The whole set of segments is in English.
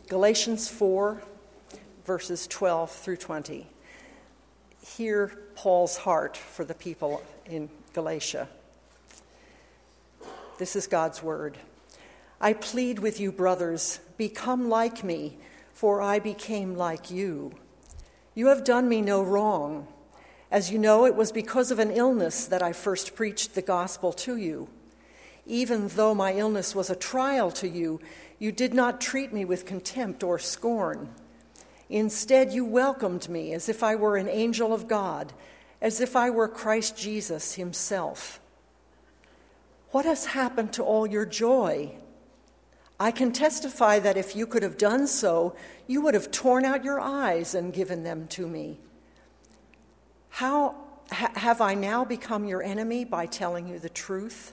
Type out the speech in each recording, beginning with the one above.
Galatians 4, verses 12 through 20. Hear Paul's heart for the people in Galatia. This is God's word. I plead with you, brothers, become like me, for I became like you. You have done me no wrong. As you know, it was because of an illness that I first preached the gospel to you. Even though my illness was a trial to you, you did not treat me with contempt or scorn. Instead, you welcomed me as if I were an angel of God, as if I were Christ Jesus himself. What has happened to all your joy? I can testify that if you could have done so, you would have torn out your eyes and given them to me. How have I now become your enemy by telling you the truth?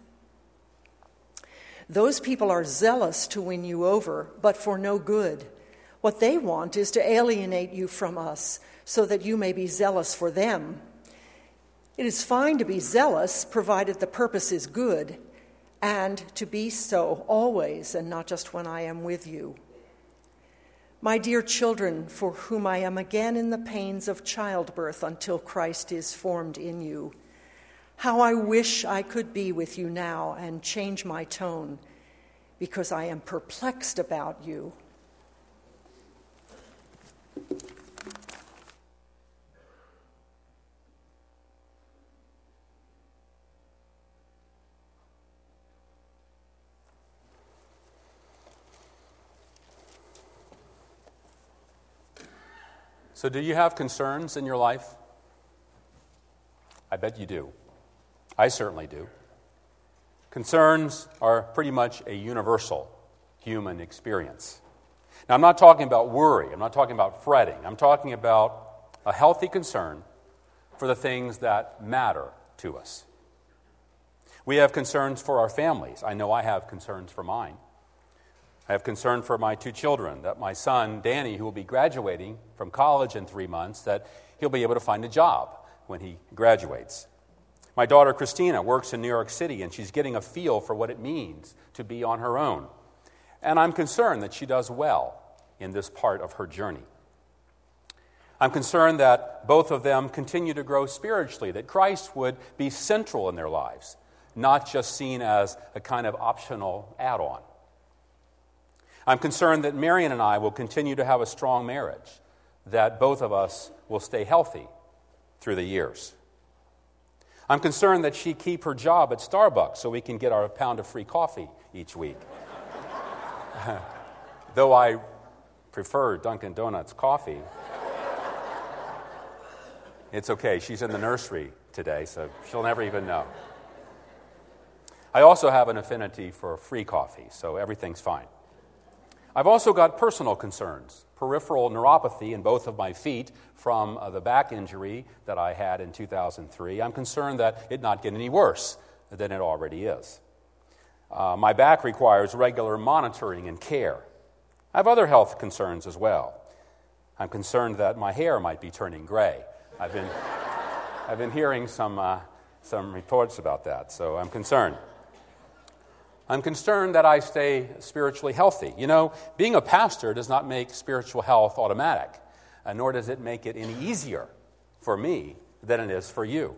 Those people are zealous to win you over, but for no good. What they want is to alienate you from us so that you may be zealous for them. It is fine to be zealous, provided the purpose is good, and to be so always and not just when I am with you. My dear children, for whom I am again in the pains of childbirth until Christ is formed in you, how I wish I could be with you now and change my tone, because I am perplexed about you. So do you have concerns in your life? I bet you do. I certainly do. Concerns are pretty much a universal human experience. Now, I'm not talking about worry. I'm not talking about fretting. I'm talking about a healthy concern for the things that matter to us. We have concerns for our families. I know I have concerns for mine. I have concern for my two children, that my son, Danny, who will be graduating from college in 3 months, that he'll be able to find a job when he graduates. My daughter, Christina, works in New York City, and she's getting a feel for what it means to be on her own. And I'm concerned that she does well in this part of her journey. I'm concerned that both of them continue to grow spiritually, that Christ would be central in their lives, not just seen as a kind of optional add-on. I'm concerned that Marion and I will continue to have a strong marriage, that both of us will stay healthy through the years. I'm concerned that she keep her job at Starbucks so we can get our pound of free coffee each week. Though I prefer Dunkin' Donuts coffee, it's okay. She's in the nursery today, so she'll never even know. I also have an affinity for free coffee, so everything's fine. I've also got personal concerns, peripheral neuropathy in both of my feet from the back injury that I had in 2003. I'm concerned that it not get any worse than it already is. My back requires regular monitoring and care. I have other health concerns as well. I'm concerned that my hair might be turning gray. I've been hearing some reports about that, so I'm concerned. I'm concerned that I stay spiritually healthy. You know, being a pastor does not make spiritual health automatic, nor does it make it any easier for me than it is for you.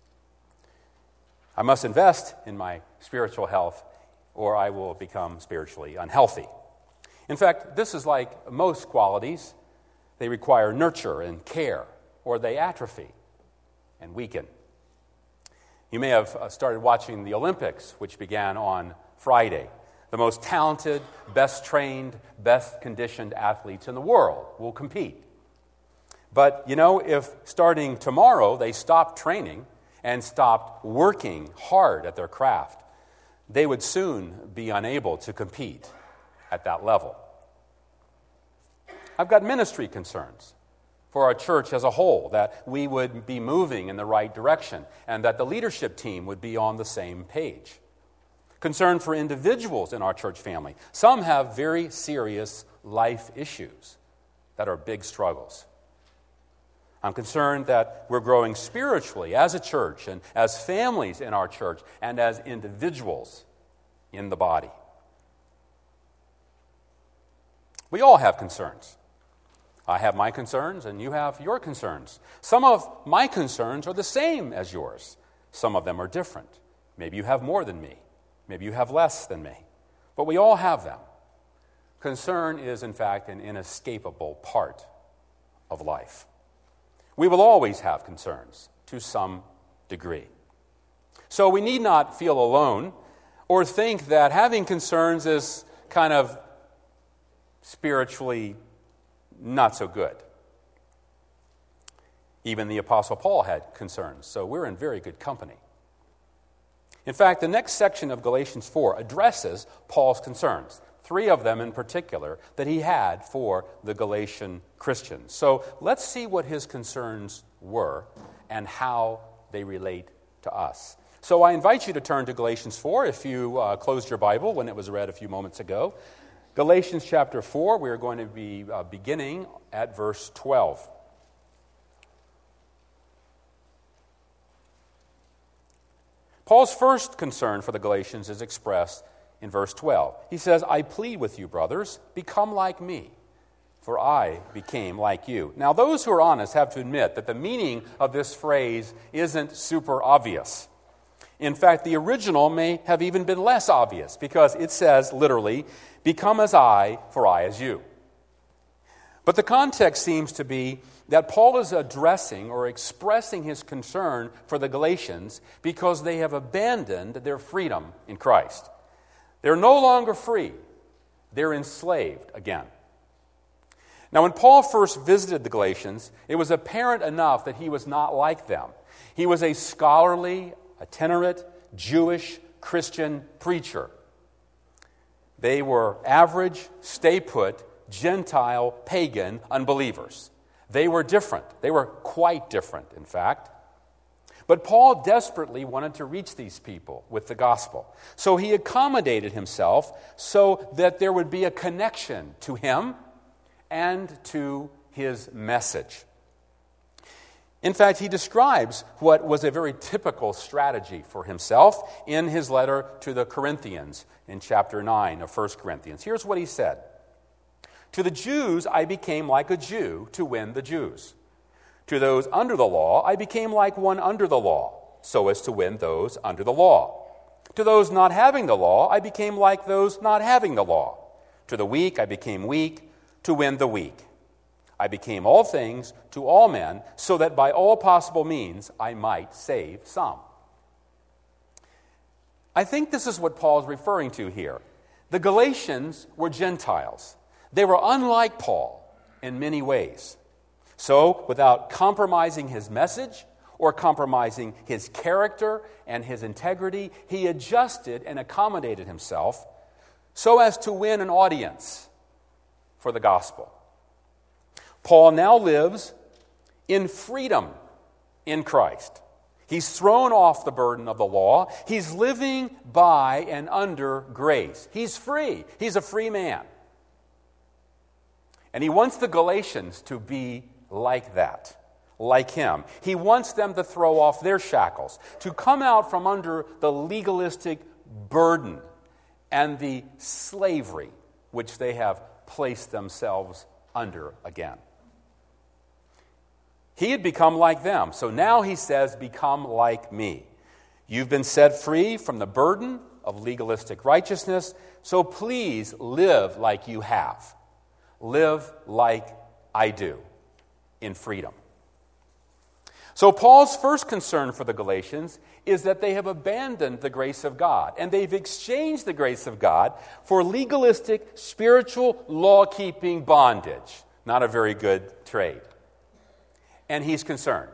I must invest in my spiritual health, or I will become spiritually unhealthy. In fact, this is like most qualities. They require nurture and care, or they atrophy and weaken. You may have started watching the Olympics, which began on Friday. The most talented, best trained, best conditioned athletes in the world will compete. But, you know, if starting tomorrow they stopped training and stopped working hard at their craft, they would soon be unable to compete at that level. I've got ministry concerns for our church as a whole, that we would be moving in the right direction and that the leadership team would be on the same page. Concern for individuals in our church family. Some have very serious life issues that are big struggles. I'm concerned that we're growing spiritually as a church and as families in our church and as individuals in the body. We all have concerns. I have my concerns, and you have your concerns. Some of my concerns are the same as yours. Some of them are different. Maybe you have more than me. Maybe you have less than me. But we all have them. Concern is, in fact, an inescapable part of life. We will always have concerns to some degree. So we need not feel alone or think that having concerns is kind of spiritually not so good. Even the Apostle Paul had concerns, so we're in very good company. In fact, the next section of Galatians 4 addresses Paul's concerns, 3 of them in particular that he had for the Galatian Christians. So let's see what his concerns were and how they relate to us. So I invite you to turn to Galatians 4 if you closed your Bible when it was read a few moments ago. Galatians chapter 4, we are going to be beginning at verse 12. Paul's first concern for the Galatians is expressed in verse 12. He says, I plead with you, brothers, become like me, for I became like you. Now, those who are honest have to admit that the meaning of this phrase isn't super obvious. In fact, the original may have even been less obvious because it says, literally, become as I, for I as you. But the context seems to be that Paul is addressing or expressing his concern for the Galatians because they have abandoned their freedom in Christ. They're no longer free. They're enslaved again. Now, when Paul first visited the Galatians, it was apparent enough that he was not like them. He was a scholarly, itinerant, Jewish Christian preacher. They were average, stay-put, Gentile, pagan unbelievers. They were different. They were quite different, in fact. But Paul desperately wanted to reach these people with the gospel. So he accommodated himself so that there would be a connection to him and to his message. In fact, he describes what was a very typical strategy for himself in his letter to the Corinthians in chapter 9 of 1 Corinthians. Here's what he said. To the Jews I became like a Jew to win the Jews. To those under the law I became like one under the law, so as to win those under the law. To those not having the law I became like those not having the law. To the weak I became weak to win the weak. I became all things to all men, so that by all possible means I might save some. I think this is what Paul is referring to here. The Galatians were Gentiles. They were unlike Paul in many ways. So, without compromising his message or compromising his character and his integrity, he adjusted and accommodated himself so as to win an audience for the gospel. Paul now lives in freedom in Christ. He's thrown off the burden of the law. He's living by and under grace. He's free. He's a free man. And he wants the Galatians to be like that, like him. He wants them to throw off their shackles, to come out from under the legalistic burden and the slavery which they have placed themselves under again. He had become like them, so now he says, become like me. You've been set free from the burden of legalistic righteousness, so please live like you have. Live like I do, in freedom. So Paul's first concern for the Galatians is that they have abandoned the grace of God, and they've exchanged the grace of God for legalistic, spiritual, law-keeping bondage. Not a very good trade. And he's concerned.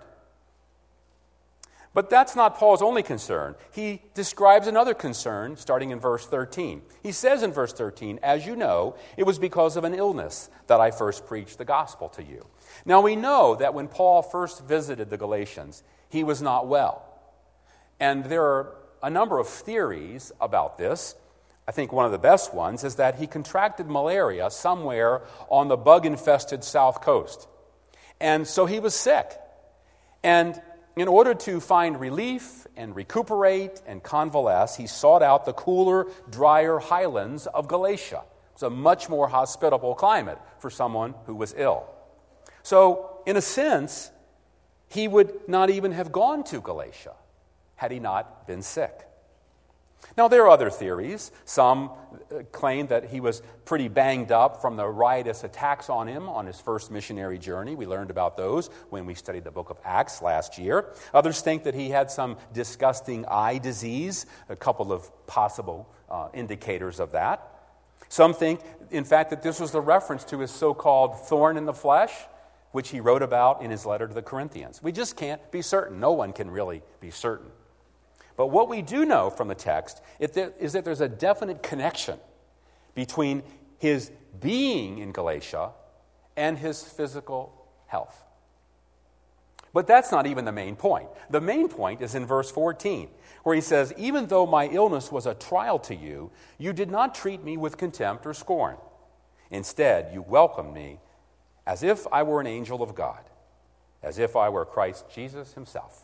But that's not Paul's only concern. He describes another concern starting in verse 13. He says in verse 13, as you know, it was because of an illness that I first preached the gospel to you. Now we know that when Paul first visited the Galatians, he was not well. And there are a number of theories about this. I think one of the best ones is that he contracted malaria somewhere on the bug-infested south coast. And so he was sick. And in order to find relief and recuperate and convalesce, he sought out the cooler, drier highlands of Galatia, It's a much more hospitable climate for someone who was ill. So, in a sense, he would not even have gone to Galatia had he not been sick. Now, there are other theories. Some claim that he was pretty banged up from the riotous attacks on him on his first missionary journey. We learned about those when we studied the book of Acts last year. Others think that he had some disgusting eye disease, a couple of possible indicators of that. Some think, in fact, that this was the reference to his so-called thorn in the flesh, which he wrote about in his letter to the Corinthians. We just can't be certain. No one can really be certain. But what we do know from the text is that there's a definite connection between his being in Galatia and his physical health. But that's not even the main point. The main point is in verse 14, where he says, "Even though my illness was a trial to you, you did not treat me with contempt or scorn. Instead, you welcomed me as if I were an angel of God, as if I were Christ Jesus himself."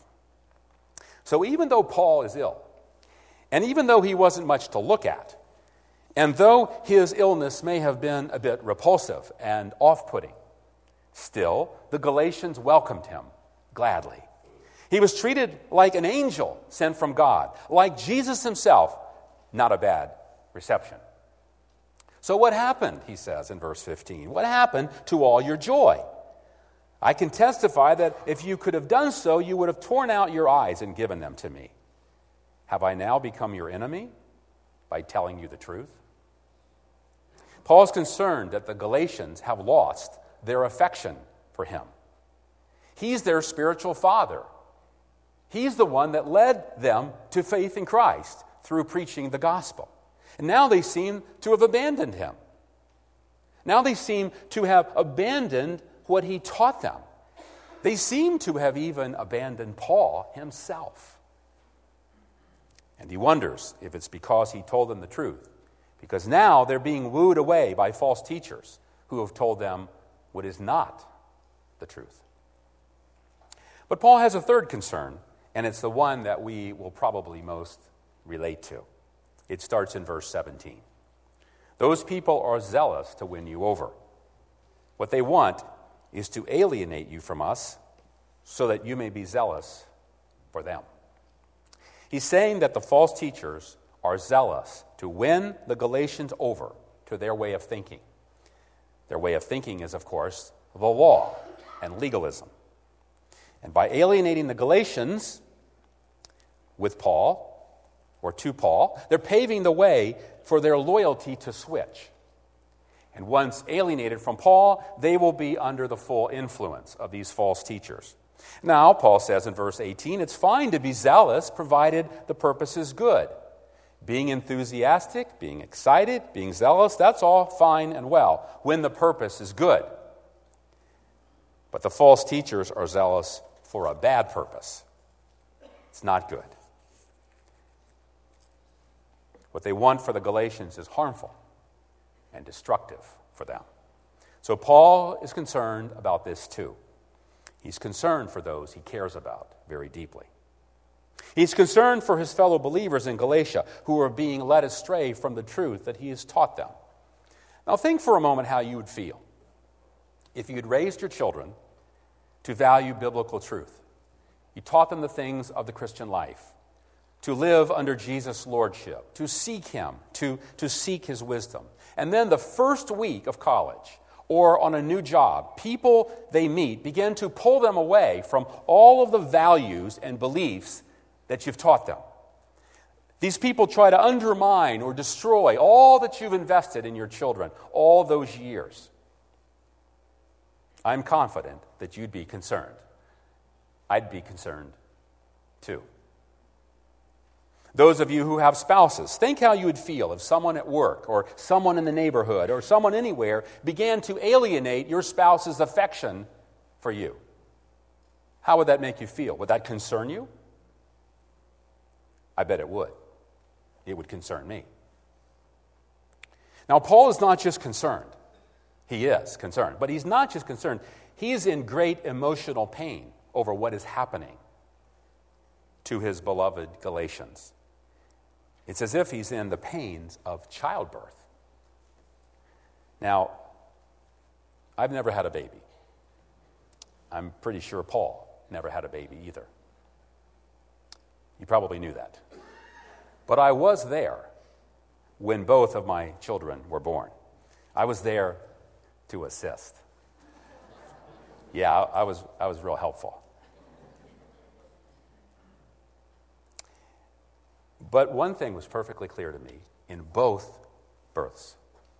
So even though Paul is ill, and even though he wasn't much to look at, and though his illness may have been a bit repulsive and off-putting, still the Galatians welcomed him gladly. He was treated like an angel sent from God, like Jesus himself. Not a bad reception. So what happened, he says in verse 15? What happened to all your joy? I can testify that if you could have done so, you would have torn out your eyes and given them to me. Have I now become your enemy by telling you the truth? Paul's concerned that the Galatians have lost their affection for him. He's their spiritual father. He's the one that led them to faith in Christ through preaching the gospel. And now they seem to have abandoned him. Now they seem to have abandoned what he taught them. They seem to have even abandoned Paul himself. And he wonders if it's because he told them the truth, because now they're being wooed away by false teachers who have told them what is not the truth. But Paul has a third concern, and it's the one that we will probably most relate to. It starts in verse 17. Those people are zealous to win you over. What they want is to alienate you from us so that you may be zealous for them. He's saying that the false teachers are zealous to win the Galatians over to their way of thinking. Their way of thinking is, of course, the law and legalism. And by alienating the Galatians with Paul, or to Paul, they're paving the way for their loyalty to switch. And once alienated from Paul, they will be under the full influence of these false teachers. Now, Paul says in verse 18, it's fine to be zealous provided the purpose is good. Being enthusiastic, being excited, being zealous, that's all fine and well when the purpose is good. But the false teachers are zealous for a bad purpose. It's not good. What they want for the Galatians is harmful and destructive for them. So Paul is concerned about this too. He's concerned for those he cares about very deeply. He's concerned for his fellow believers in Galatia who are being led astray from the truth that he has taught them. Now think for a moment how you would feel if you had raised your children to value biblical truth. You taught them the things of the Christian life, to live under Jesus' lordship, to seek him, to seek his wisdom. And then the first week of college or on a new job, people they meet begin to pull them away from all of the values and beliefs that you've taught them. These people try to undermine or destroy all that you've invested in your children all those years. I'm confident that you'd be concerned. I'd be concerned too. Those of you who have spouses, think how you would feel if someone at work or someone in the neighborhood or someone anywhere began to alienate your spouse's affection for you. How would that make you feel? Would that concern you? I bet it would. It would concern me. Now, Paul is not just concerned. He is concerned, but he's not just concerned. He's in great emotional pain over what is happening to his beloved Galatians. It's as if he's in the pains of childbirth. Now, I've never had a baby. I'm pretty sure Paul never had a baby either. You probably knew that. But I was there when both of my children were born. I was there to assist. Yeah, I was real helpful. But one thing was perfectly clear to me in both births.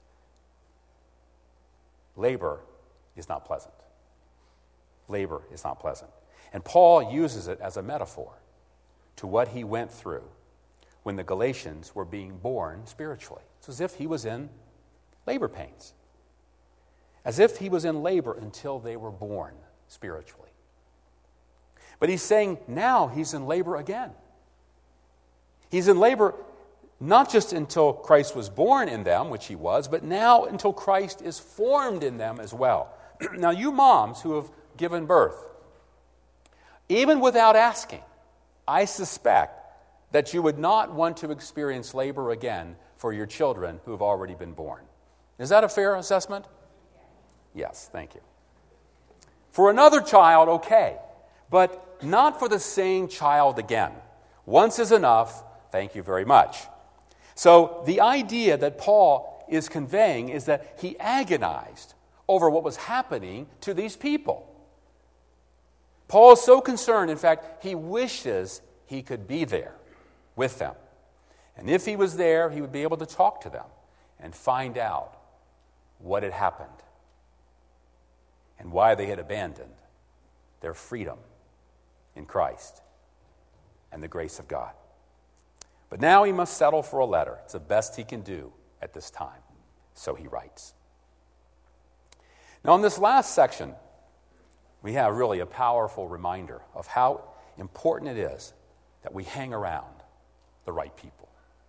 Labor is not pleasant. Labor is not pleasant. And Paul uses it as a metaphor to what he went through when the Galatians were being born spiritually. It's as if he was in labor pains. As if he was in labor until they were born spiritually. But he's saying now he's in labor again. He's in labor not just until Christ was born in them, which he was, but now until Christ is formed in them as well. Now, you moms who have given birth, even without asking, I suspect that you would not want to experience labor again for your children who have already been born. Is that a fair assessment? Yes, thank you. For another child, okay, but not for the same child again. Once is enough, thank you very much. So the idea that Paul is conveying is that he agonized over what was happening to these people. Paul is so concerned, in fact, he wishes he could be there with them. And if he was there, he would be able to talk to them and find out what had happened and why they had abandoned their freedom in Christ and the grace of God. But now he must settle for a letter. It's the best he can do at this time. So he writes. Now, in this last section, we have really a powerful reminder of how important it is that we hang around the right people.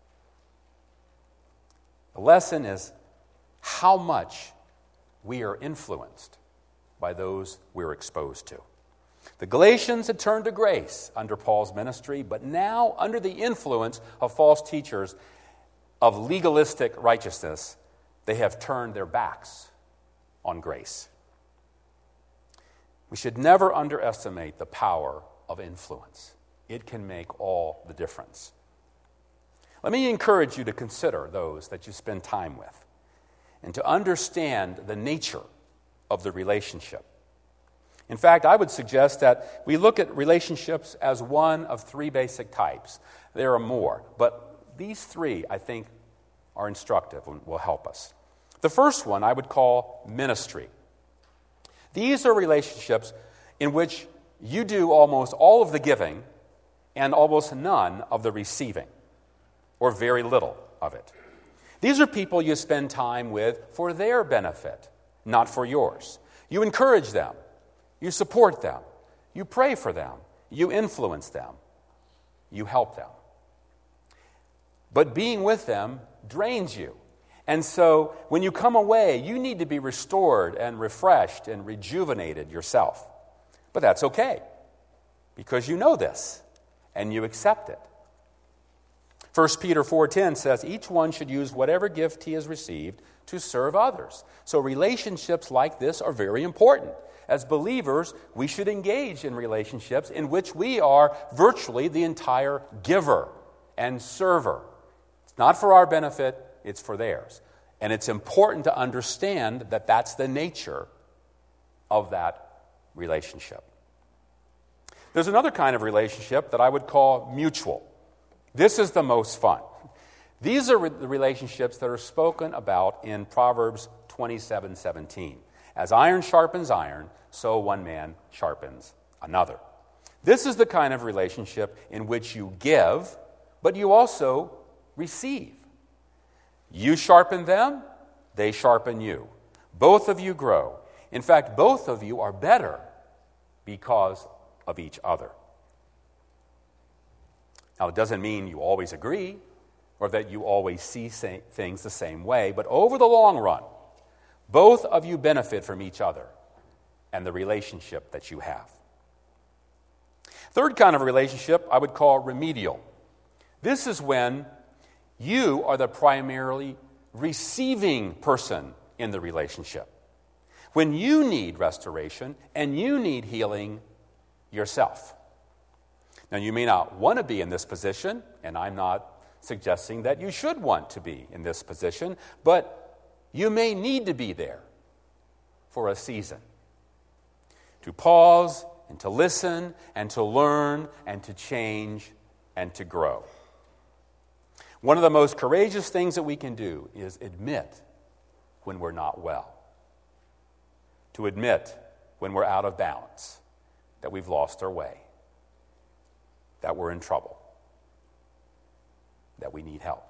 The lesson is how much we are influenced by those we're exposed to. The Galatians had turned to grace under Paul's ministry, but now, under the influence of false teachers of legalistic righteousness, they have turned their backs on grace. We should never underestimate the power of influence. It can make all the difference. Let me encourage you to consider those that you spend time with and to understand the nature of the relationship. In fact, I would suggest that we look at relationships as one of three basic types. There are more, but these three, I think, are instructive and will help us. The first one I would call ministry. These are relationships in which you do almost all of the giving and almost none of the receiving, or very little of it. These are people you spend time with for their benefit, not for yours. You encourage them. You support them. You pray for them. You influence them. You help them. But being with them drains you. And so when you come away, you need to be restored and refreshed and rejuvenated yourself. But that's okay, because you know this and you accept it. 1 Peter 4:10 says, each one should use whatever gift he has received to serve others. So relationships like this are very important. As believers, we should engage in relationships in which we are virtually the entire giver and server. It's not for our benefit, it's for theirs. And it's important to understand that that's the nature of that relationship. There's another kind of relationship that I would call mutual. This is the most fun. These are the relationships that are spoken about in Proverbs 27:17. As iron sharpens iron, so one man sharpens another. This is the kind of relationship in which you give, but you also receive. You sharpen them, they sharpen you. Both of you grow. In fact, both of you are better because of each other. Now, it doesn't mean you always agree or that you always see things the same way, but over the long run, both of you benefit from each other and the relationship that you have. Third kind of relationship I would call remedial. This is when you are the primarily receiving person in the relationship. When you need restoration and you need healing yourself. Now, you may not want to be in this position, and I'm not suggesting that you should want to be in this position, but you may need to be there for a season. To pause and to listen and to learn and to change and to grow. One of the most courageous things that we can do is admit when we're not well. To admit when we're out of balance, that we've lost our way, that we're in trouble, that we need help.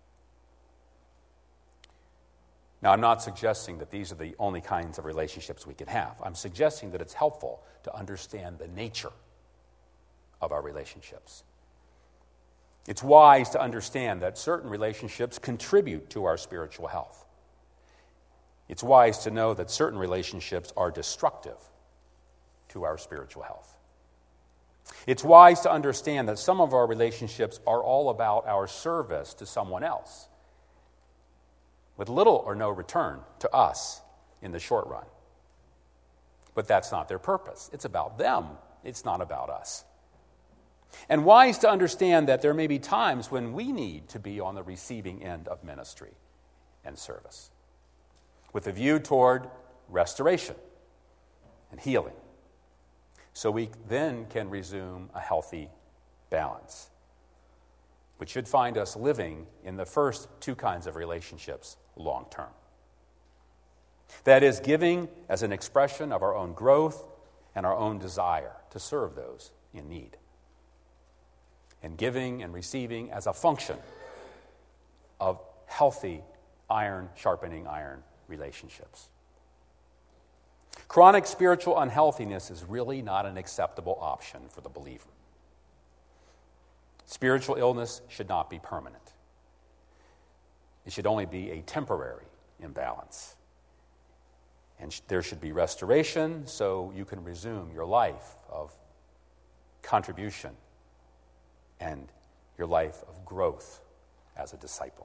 Now, I'm not suggesting that these are the only kinds of relationships we can have. I'm suggesting that it's helpful to understand the nature of our relationships. It's wise to understand that certain relationships contribute to our spiritual health. It's wise to know that certain relationships are destructive to our spiritual health. It's wise to understand that some of our relationships are all about our service to someone else, with little or no return to us in the short run. But that's not their purpose. It's about them. It's not about us. And wise to understand that there may be times when we need to be on the receiving end of ministry and service, with a view toward restoration and healing, so we then can resume a healthy balance, which should find us living in the first two kinds of relationships long term. That is, giving as an expression of our own growth and our own desire to serve those in need, and giving and receiving as a function of healthy iron sharpening iron relationships. Chronic spiritual unhealthiness is really not an acceptable option for the believer. Spiritual illness should not be permanent. It should only be a temporary imbalance. And there should be restoration so you can resume your life of contribution and your life of growth as a disciple.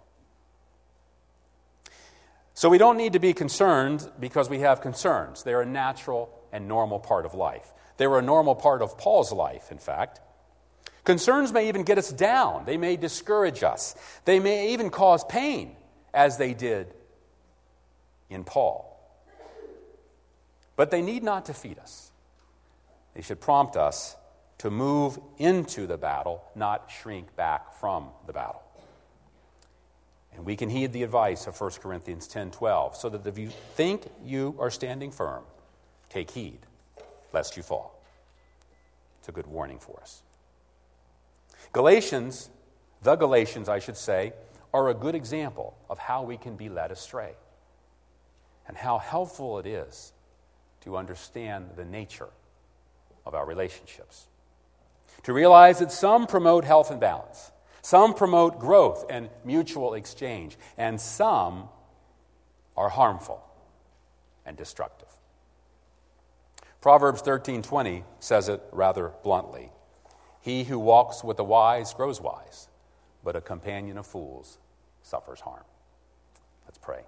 So we don't need to be concerned because we have concerns. They're a natural and normal part of life. They were a normal part of Paul's life, in fact. Concerns may even get us down. They may discourage us. They may even cause pain, as they did in Paul. But they need not defeat us. They should prompt us to move into the battle, not shrink back from the battle. And we can heed the advice of 1 Corinthians 10:12, so that if you think you are standing firm, take heed, lest you fall. It's a good warning for us. The Galatians, are a good example of how we can be led astray and how helpful it is to understand the nature of our relationships. To realize that some promote health and balance, some promote growth and mutual exchange, and some are harmful and destructive. Proverbs 13:20 says it rather bluntly. He who walks with the wise grows wise, but a companion of fools suffers harm. Let's pray.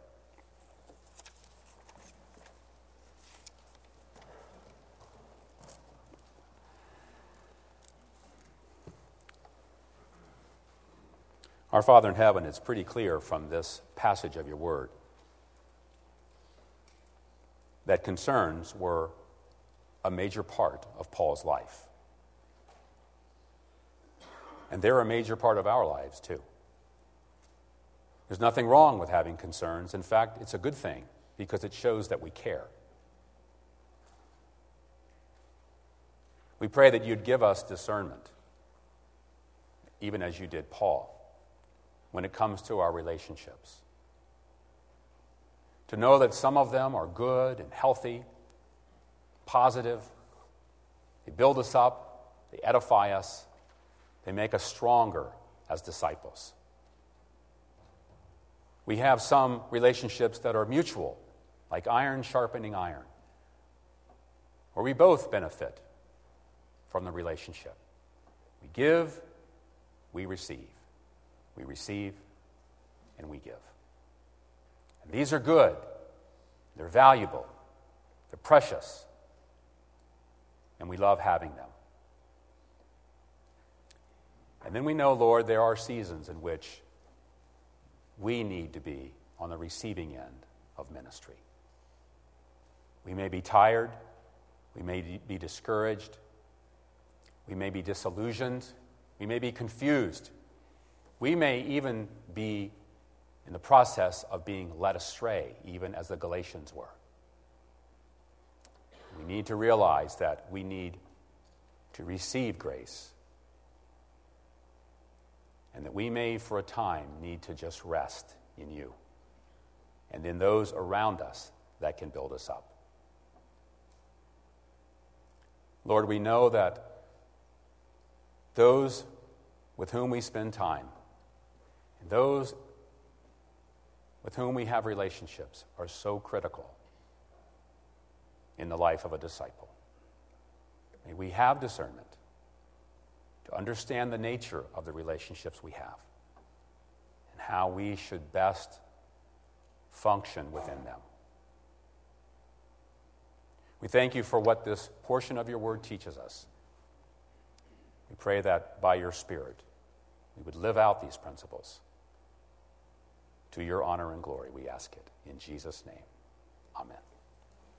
Our Father in heaven, it's pretty clear from this passage of your word that concerns were a major part of Paul's life. And they're a major part of our lives, too. There's nothing wrong with having concerns. In fact, it's a good thing because it shows that we care. We pray that you'd give us discernment, even as you did Paul, when it comes to our relationships. To know that some of them are good and healthy, positive. They build us up, they edify us, they make us stronger as disciples. We have some relationships that are mutual, like iron sharpening iron, where we both benefit from the relationship. We give, we receive. We receive, and we give. And these are good They're valuable. They're precious. And we love having them. And then we know, Lord, there are seasons in which we need to be on the receiving end of ministry. We may be tired. We may be discouraged. We may be disillusioned. We may be confused. We may even be in the process of being led astray, even as the Galatians were. We need to realize that we need to receive grace, and that we may, for a time, need to just rest in you and in those around us that can build us up. Lord, we know that those with whom we spend time and those with whom we have relationships are so critical in the life of a disciple. May we have discernment to understand the nature of the relationships we have and how we should best function within them. We thank you for what this portion of your word teaches us. We pray that by your Spirit we would live out these principles. To your honor and glory, we ask it. In Jesus' name, amen.